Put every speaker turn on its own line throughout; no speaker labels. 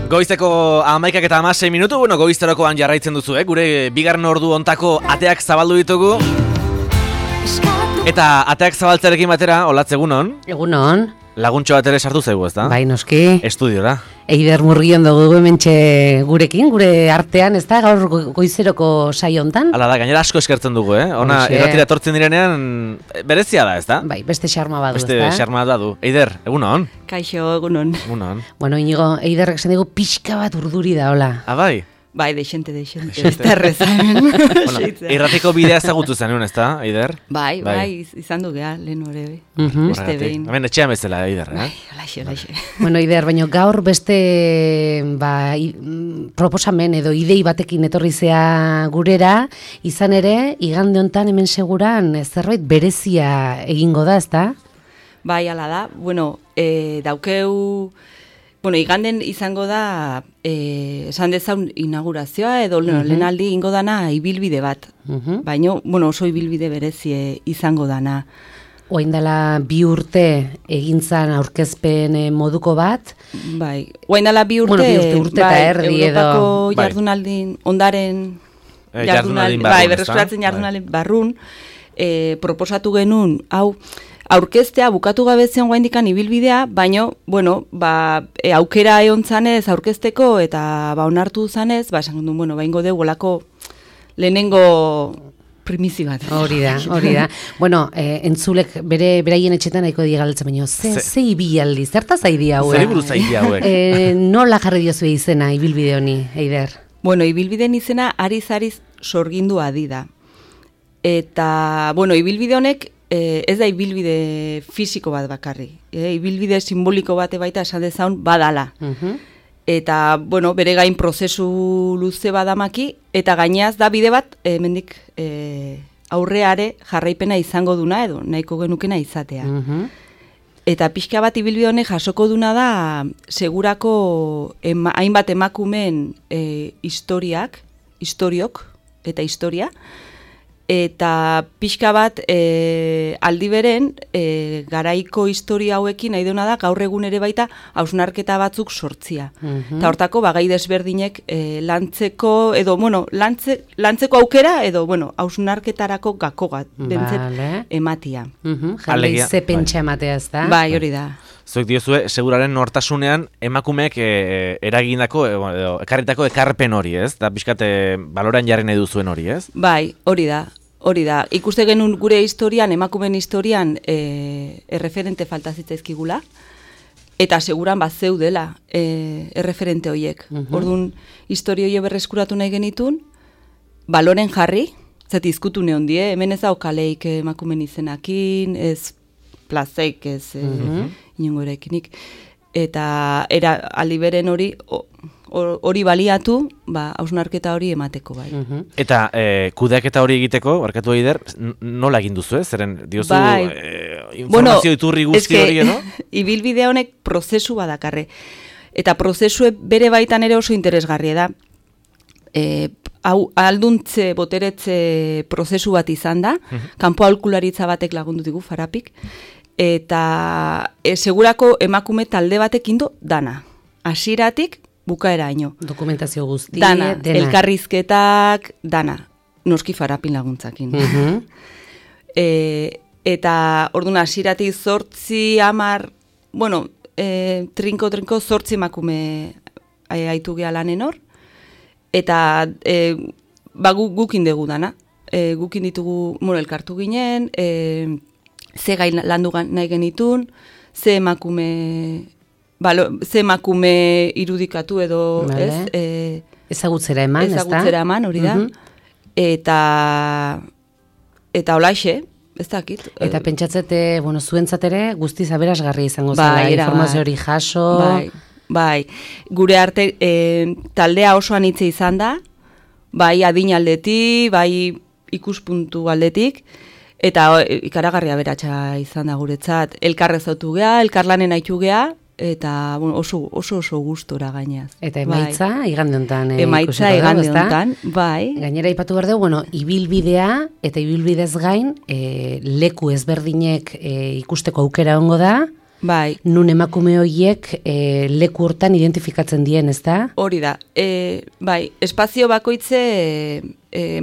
Goizeko 11:06 minutu, goizterokoan jarraitzen duzu, gure bigarren ordu hontako ateak zabaldu ditugu. Eta ateak zabaltzarekin batera, Olatz, egunon?
Egunon.
Laguntxo bat ere sartu zaigu, ezta?
Bai, noski.
Estudiora.
Eider Murgion dugu hementxe gurekin, gure artean, ez da, gaur goizeroko saio hontan.
Hala da, gainera asko eskertzen dugu, Ona, irratira etortzen direnean, berezia da, ez da?
Bai, beste xarma badu, ez da?
Beste xarma badu. Eider, egunon?
Kaixo, egunon.
Egunon.
Bueno, Inigo, Eiderrek esan dugu pixka bat urduri da, hola.
Bai?
Bai, deixente. Ez da errezaren.
Irratiko bidea ezagutu zenuen, ez da, Eider?
Bai, izan du geha, lehen hori. Beste behin.
Hemen etxean bezala, Eider,
Bai, alaxe.
Bueno, Eider, baina gaur beste proposamen edo idei batekin etorri zea gurera, izan ere, igande hontan hemen seguran zerbait berezia egingo da, ez da?
Bai, ala da. Bueno, daukeu... Bueno, iganden izango da, esan dezaun inaugurazioa, edo lehenaldi ingo dana ibilbide bat. Baina, bueno, oso ibilbide berezie izango dana.
Oain dela 2 urte egintzan aurkezpen moduko bat.
Bai, oain dela 2 urte,
bueno, urte eta erdi edo.
Europako jardunaldin, ondaren jardunaldin, berreskuratzen jardunaldin barrun, proposatu genuen, hau, aurkeztea bukatu gabezion guaindikan ibilbidea, baino, bueno, aukera egon zanez aurkezteko eta onartu zanez, esan duen, bueno, baingo dugu olako lehenengo primizi bat.
Hori da. Bueno, entzulek beraien etxetan nahiko digaltzen, baino, ze ibilaldi, zertaz aidi hauek?
Zer buruz aidi hauek?
Nola jarri diozue izena ibilbide honi, Eider?
Bueno, ibilbideen izena ariz sorgindu adi da. Eta, bueno, ibilbide honek, ez da ibilbide fisiko bat bakarri. Ibilbide simboliko bate baita esan dezaun badala. Eta, bueno, bere gain prozesu luze badamaki, eta gaineaz da bide bat, hemendik aurreare jarraipena izango duna edo, nahiko genukena izatea. Eta pixka bat ibilbide honek jasoko duna da, segurako hainbat emakumeen historiok eta historia, eta pixka bat aldi beren garaiko historia hauekin nahi duna da gaur egun ere baita hausnarketa batzuk sortzia. Eta hortako gai desberdinek lantzeko edo, bueno, lantzeko aukera edo, bueno, hausnarketarako gako bat bentzet ematia.
Jarri ze pentsa ematea ez da?
Bai, hori da.
Zuek diozue, seguraren nortasunean emakumeek eragindako, ekarritako ekarpen hori, ez? Da pixkat baloran jarri nahi duzuen hori, ez?
Bai, hori da. Ikuste genuen gure historian, emakumeen historian, erreferente falta zitzaizkigula, eta seguran bat zeudela erreferente horiek. Orduan, historio horiek berreskuratu nahi genitun, baloren jarri, zati izkutu neon die, hemen ez hau kaleik emakumeen izenakin, ez plazeik, ez inongo erekinik, eta aliberen hori baliatu, hausnarketa hori emateko bai.
Eta kudeaketa hori egiteko, barkatu Eider, nola egin duzu, zeren diozu informazio iturri guzti hori, no?
Ibilbide honek prozesu badakarre, eta prozesue bere baitan ere oso interesgarria da. Alduntze, boteretze prozesu bat izan da, kanpo aholkularitza batek lagundu digu, Farapik, eta segurako emakume talde batek indo dana. Hasieratik bukaera ino.
Dokumentazio guzti,
dana. Elkarrizketak, dana. Noski Farapin laguntzakin. Eta orduan hasieratik 8, 10, bueno, trinko 8 emakume aitu geha lanen hor, eta gukin dugu dana. Gukin ditugu, bueno, elkartu ginen, ze gai landu nahi genitun, ze emakume irudikatu edo, ez?
Ezagutzera eman, ez da?
Ezagutzera eman, hori da. Eta holaxe, ez dakit.
Eta pentsatzete, bueno, zuentzatere guztiz aberasgarri izango zela, informazio hori jaso.
Bai, gure arte taldea oso anitze izan da, bai adin aldetik, bai ikuspuntu aldetik, eta ikaragarria beratxa izan da guretzat. Elkarrezotu geha, elkarlanen haitu geha, eta oso gustora gainaz.
Eta emaitza, igande hontan
emaitza, igande hontan, bai.
Gainera ipatu behar dugu, bueno, ibilbidea eta ibilbidez gain, leku ezberdinek ikusteko aukera ongo da.
Bai.
Nun emakume horiek leku hortan identifikatzen dien, ezta?
Hori da. Bai, espazio bakoitzen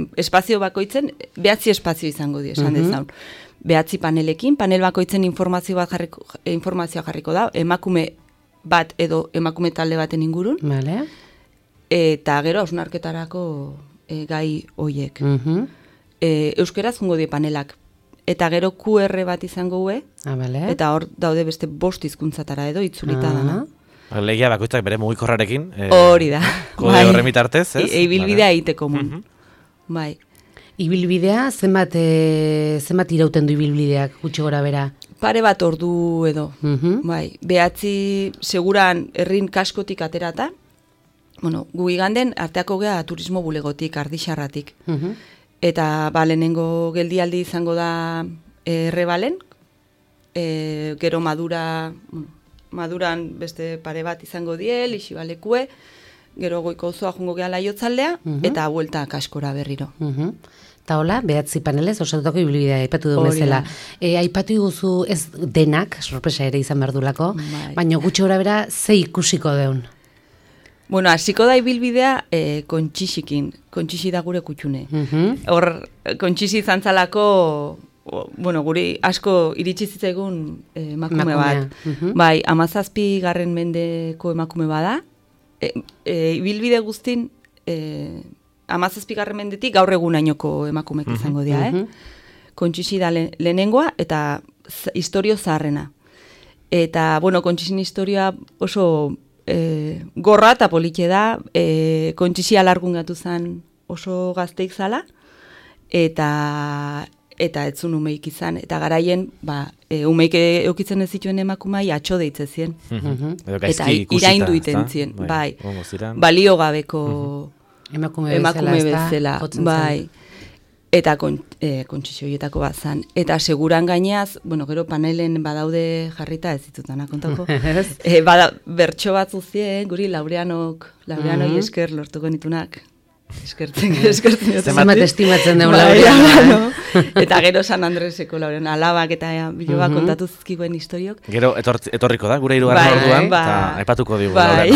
9 espazio izango die, esan dezaun. 9 panelekin, panel bakoitzen informazioa jarriko da, emakume bat edo emakume talde baten ingurun.
Vale.
Eta gero hausnarketarako gai hoiek. Euskeraz jungo die panelak. Eta gero QR bat izango hue,
Vale.
eta hor daude beste 5 hizkuntzatara edo itzulita dana.
Legia bakoitzak bere mugikorrarekin.
Hori da.
Kode horren bitartez, ez?
Ibilbidea egiteko mun. Bai.
Ibilbidea, zenbat irauten du ibilbideak gutxi gora bera?
Pare bat ordu edo. Bai. 9 seguran herrin kaskotik aterata. Bueno, gu iganden arteako gea turismo bulegotik, Ardixarratik. Eta lehenengo geldialdi izango da Errebalen, gero Maduran beste pare bat izango die, Lixibalekue, gero Goiko Auzoa jungo gea Laiotzaldea, eta buelta kaskora berriro.
Eta hola, 9 panelez, osatutako ibilbidea aipatu du bezala. Aipatu iguzu ez denak, sorpresa ere izan behar dulako, baina gutxi gora bera ze ikusiko deun?
Bueno, hasiko da ibilbidea Kontxixikin. Kontxixi da gure kutxune. Hor, Kontxixi zantzalako, bueno, guri asko iritsi zitzaigun emakume bat. Bai, 17. mendeko emakume bada. Ibilbide guztin 17. mendetik gaur egunainoko emakumek izango dira, Kontxixi da lehenengoa eta historio zaharrena. Eta, bueno, Kontxixin historia oso gorra eta politxe da, Kontxixi alargun gatu zen oso gazteik zala, eta etzun umeik izan, eta garaien, umeik eukitzen ez zituen emakumai atxo deitze zien. Eta iraindu iten zien, bai, balio gabeko emakume bezala, bai. Eta Kontxixi horietako bat zan. Eta seguran gaineaz, bueno, gero panelen badaude jarrita ez ditutana kontako. Bertso batzu zien, guri Laureanoi esker lortuko nitunak. Eskertzen.
Zenbat estimatzen den Laureano.
Eta gero San Andreseko Laureano alabak eta biloba kontatu zizkiguen historiok.
Gero etorriko da, gure 3. orduan, eta aipatuko digu Laureano.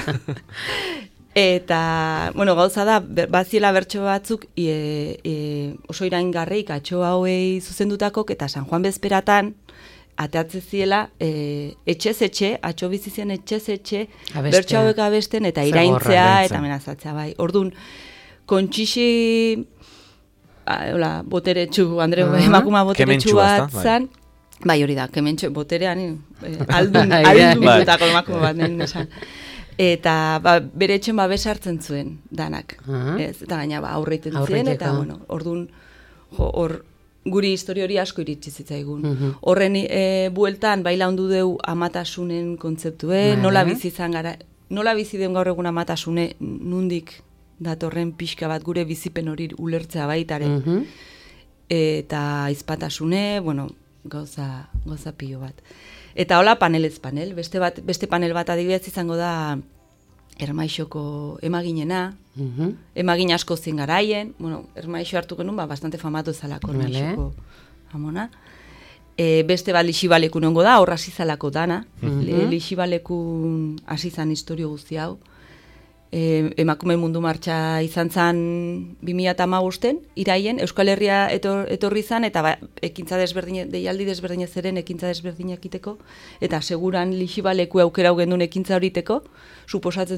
Eta, bueno, gauza da, baziela bertso batzuk oso iraingarreik atxo hauei zuzendutakok, eta San Juan bezperatan, ateatze ziela, etxez etxe, atxo bizizien etxez etxe, bertso hauek abesten, eta iraintzea, eta amenazatzea, bai. Orduan, Kontxixi, boteretsu, emakuma boteretsu bat zan, bai hori da, kementxo, boterean, aldun bitutako emakume bat, nen esan. Eta bere etxen besartzen zuen danak. Eta gaina aurreiten zien, eta bueno, orduan guri histori hori asko iritsi zitzaigun. Horren bueltan baila ondu deu amatasunen kontzeptue, nola bizi den gaur egun amatasune nundik datorren pixka bat gure bizipen hori ulertzea baitare. Eta izpatasune, bueno, gauza pilo bat. Eta hola panelez panel, beste panel bat adibidez izango da Ermaixoko emaginena, emagin asko zien garaien, bueno, Ermaixo hartu genuen, bastante famatu zalako Ermaixoko amona. Beste bat Lixibalekun ongo da, horra zizalako dana, Lixibalekun azizan historio guzti hau. Emakume mundu martxa izan zen 2015 iraien, Euskal Herria etorri zan, eta ekintza deialdi desberdinez eren ekintza desberdinak iteko, eta seguran Lixibaleku aukera hau gendun ekintza horiteko, suposatzen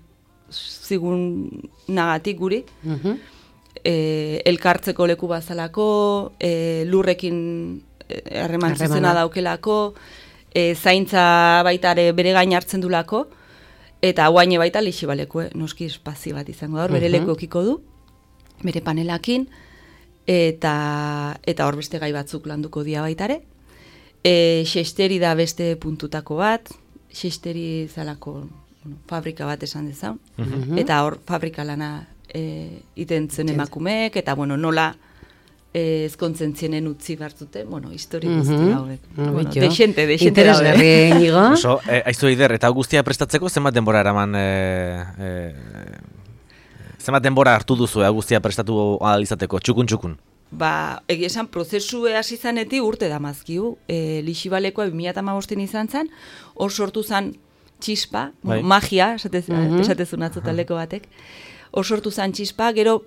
zigunagatik guri, elkartzeko leku bazalako, lurrekin harreman zuzena daukelako, zaintza baitare bere gain hartzen dulako, eta guaine baita Lixibalekue, noski espazio bat izango da, hor bere leku ekiko du, bere panelakin, eta hor beste gai batzuk landuko dia baitare. Xesteri da beste puntutako bat, xesteri zalako fabrika bat esan dezaun, eta hor fabrika lana iten zen emakumeek, eta bueno, nola ezkontzen zienen utzi bartzute, bueno, histori guzti hauek. Bueno, deixente
interesgarri Inigo.
Oso, aiztu eider, eta guztia prestatzeko zenbat denbora eraman, zenbat denbora hartu duzu, guztia prestatu ahal izateko, txukun?
egia esan, prozesue hasi zanetik urte damazkiu. Lixibalekoa 2015 izan zen, hor sortu zen txispa, magia, esatezun atzo taldeko batek. Hor sortu zen txispa, gero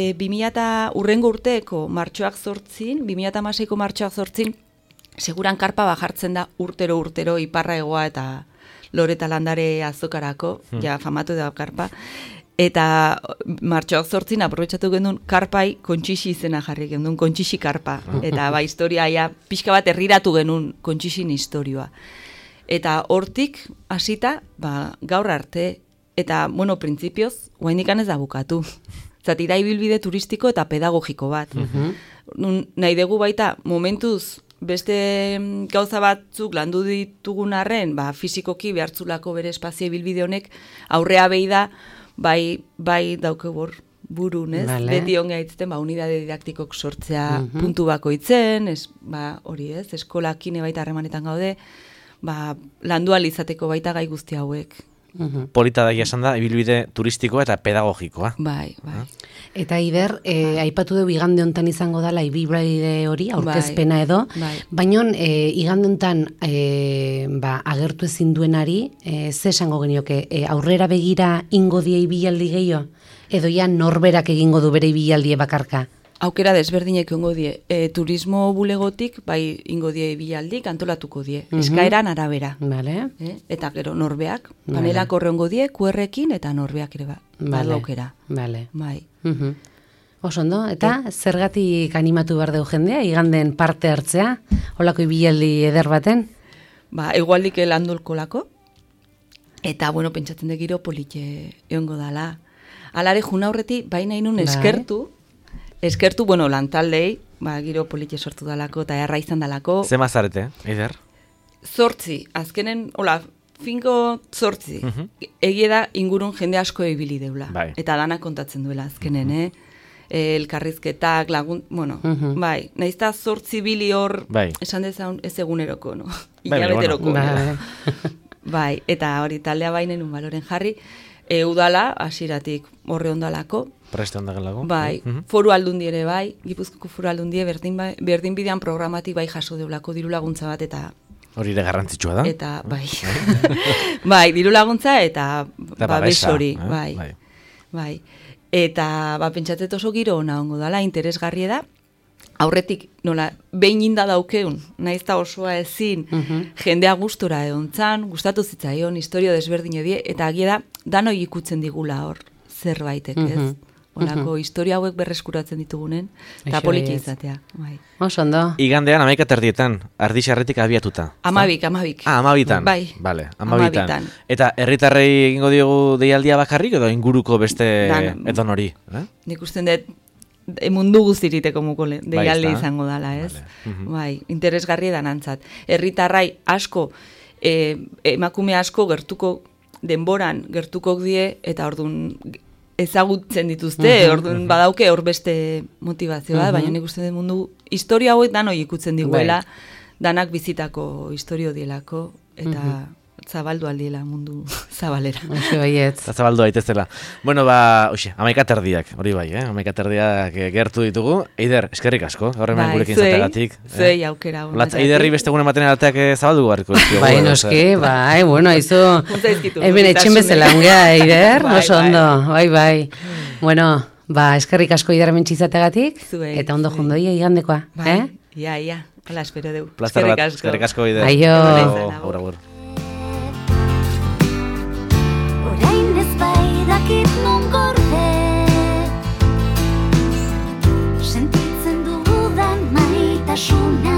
2000 urteeko martxoak 2006ko martxoak 8, seguran karpa bajartzen da urtero iparra egoa eta Loreta Landare azokarako, ja famatu da karpa. Eta martxoak 8 aprobetxatu gendun karpai kontxixi izena jarri gendun, kontxixi karpa. Eta historia pixka bat herriratu genuen kontxixin historioa. Eta hortik hasita gaur arte, eta, printzipioz, guaindikan ez da bukatu. Zati da ibilbide turistiko eta pedagogiko bat. Nahi dugu baita, momentuz, beste gauza batzuk landu ditugun arren, fizikoki behartzulako bere espazio ibilbide honek, aurrea behi da, bai dauke burun, ez? Vale. Beti ongea itzten, unidade didaktikok sortzea puntu bakoitzen, hori ez, eskolakine baita harremanetan gaude, landual izateko baita gai guzti hauek.
Polita da esan da, ibilbide turistikoa eta pedagogikoa.
Bai.
Eta Ider, aipatu dugu igande hontan izango dela ibilbide hori, aurkezpena edo, baina igande hontan agertu ezin duenari, ze esango genioke, aurrera begira ingo die ibilaldi gehiago? Edo ja norberak egingo du bere ibialdie bakarka?
Aukera desberdinek ongo die. Turismo bulegotik, ingo die ibilaldik antolatuko die. Eskaeran arabera.
Vale.
Eta gero norbeak, panelak horrengo die, QR-ekin eta norbeak ere badu aukera.
Vale.
Bai.
Osondo, eta zergatik animatu behar dugu jendea, iganden parte hartzea, holako ibilaldi eder baten?
Egualdik landulkolako, eta pentsatzen de giro politxe egongo dala. Alare juna horretik, baina inun eskertu, lantaldei, giro politxe sortu dalako, eta erra izan dalako.
Ze mazarete, Eider?
8, azkenen, finko 8, egie da ingurun jende asko ebili deula. Eta dana kontatzen duela azkenen, elkarrizketak, lagun, nahizta 8 bili hor, esan dezaun ez eguneroko, hilabeteroko. Eta hori taldea bainen un baloren jarri, udala, hasieratik horre ondalako.
Preste ondagelago.
Foru aldundi ere Gipuzkoako foru aldundi berdin bidean programatik jaso deulako diru laguntza bat eta...
Hori ere garrantzitsua da.
Eta, diru laguntza eta besori. Eta, pentsatzet oso giro ona ongo dala, interesgarri da, aurretik, behin inda daukeun, naizta osoa ezin, jendea gustora edontzan, gustatu zitzaion, historio desberdin edie, eta agie da, danoi ikutzen digula hor, zerbaitek, ez? Olako historia hauek berreskuratzen ditugunen, eta politia izatea.
Osondo.
Igandean 11:00 Ardixarretik abiatuta.
12.
12. Bale, 12. Eta herritarrei egingo diogu deialdia bakarrik edo inguruko beste edon hori?
Nik usten dut mundu guztiriteko muko deialdi izango dala, ez? Interesgarri edan antzat. Herritarrai asko, emakume asko denboran gertuko die, eta orduan ezagutzen dituzte, orduan badauke hor beste motivazioa, baina nik uste dut mundu historia hauek danoi ikutzen diguela, danak bizitako historio dielako, eta zabaldu aldiela mundu zabalera.
Eta
zabaldu daitezela. 11:00 hori bai, 11:00 gertu ditugu. Eider, eskerrik asko, horremen gurekin zategatik.
Zuei aukera.
Eiderri beste gune maten arteak zabaldu garriko.
Noski, aizu, hemen etxin bezala ongea, Eider, oso ondo, bai. Eskerrik asko Eider hemen txizategatik, eta ondo jondoia igandekoa.
Ia, hola, espero deu.
Eskerrik asko, Eider.
Aio.
Dakit non gorde sentitzen dudan maitasuna